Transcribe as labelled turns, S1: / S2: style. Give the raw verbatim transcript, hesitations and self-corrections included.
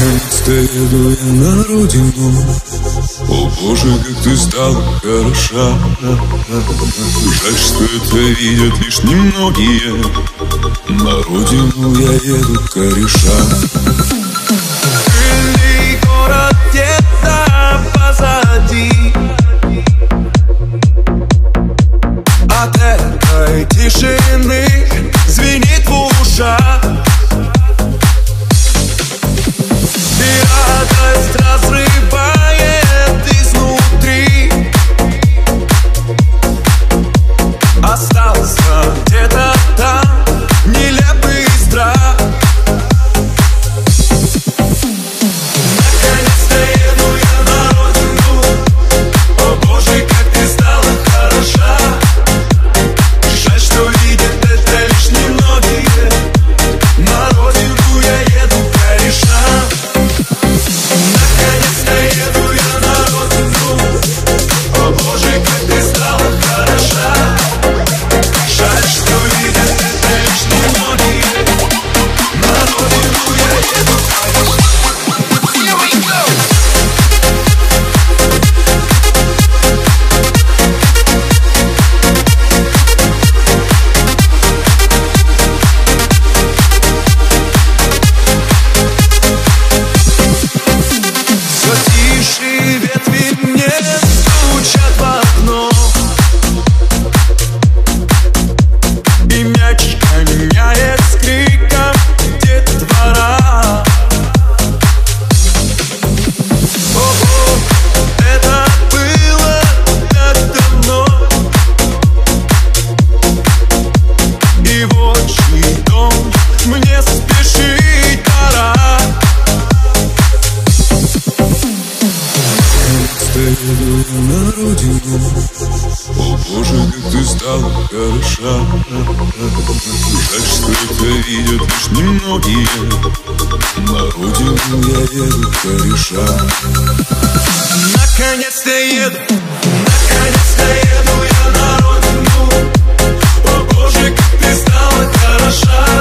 S1: Наконец-то еду я на родину. О боже, как ты стала хороша. Жаль, что это видят лишь немногие. На родину я еду кореша.
S2: Пыльный город где-то позади. От этой тишины звенит в ушах. И радость разрывает изнутри. Остался где-то там нелепый страх. Наконец-то еду я на родину. О боже, как ты стала хороша. Жаль, что видят это лишь немногие. На родину я еду кореша. Наконец-то еду я на родину. О боже, как ты стала хороша. Жаль, что видят это лишь немногие. На родину я еду кореша. Here we go! Все тише ветви мне стучат в окно. И мяч гоняет с криком детвора. Ого, это было так давно. И в отчий дом мне спешить пора.
S1: Наконец-то еду я на родину. О боже, как ты стала хороша. Жаль, что это видят лишь немногие. На родину я еду кореша.
S2: Наконец-то еду, наконец-то еду я на родину. О боже, как ты стала хороша.